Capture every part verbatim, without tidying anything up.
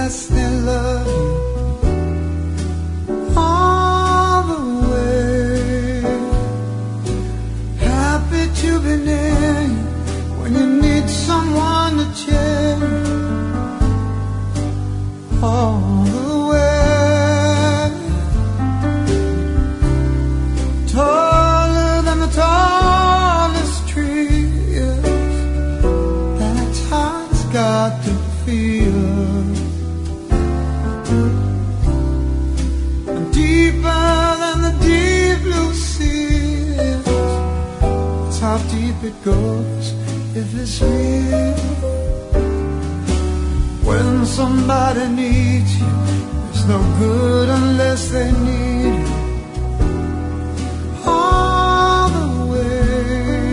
unless they love you all the way. Happy to be near you when you need someone to cheer you all the way. Taller than the tallest tree is, that's how it's got to feel. Deeper than the deep blue sea is, that's how deep it goes if it's real. When somebody needs you, it's no good unless they need you all the way.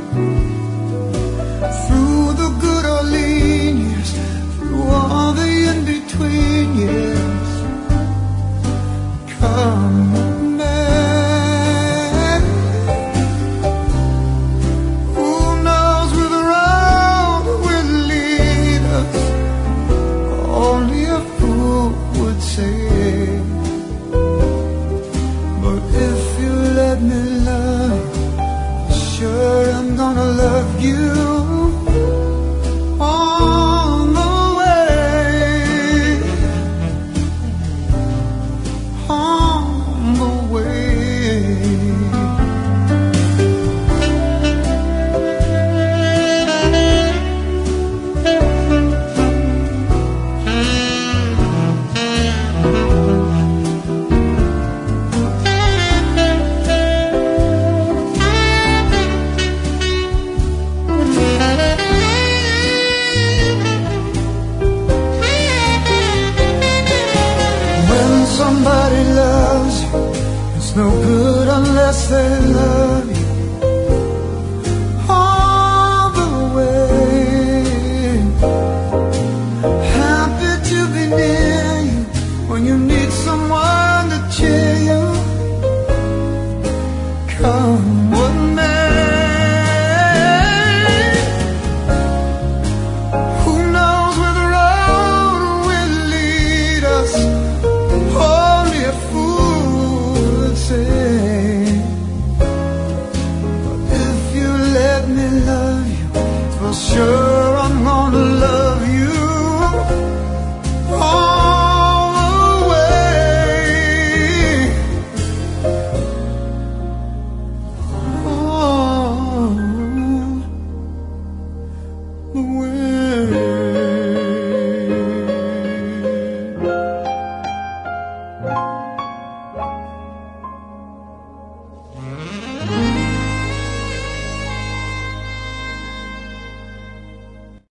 Through the good or lean years, through all the in-between years, come with me. Who knows where the road will lead us? Only a fool would say. But if you let me love you, sure I'm gonna love you all the way, all the way. When somebody loves you, it's no good unless they love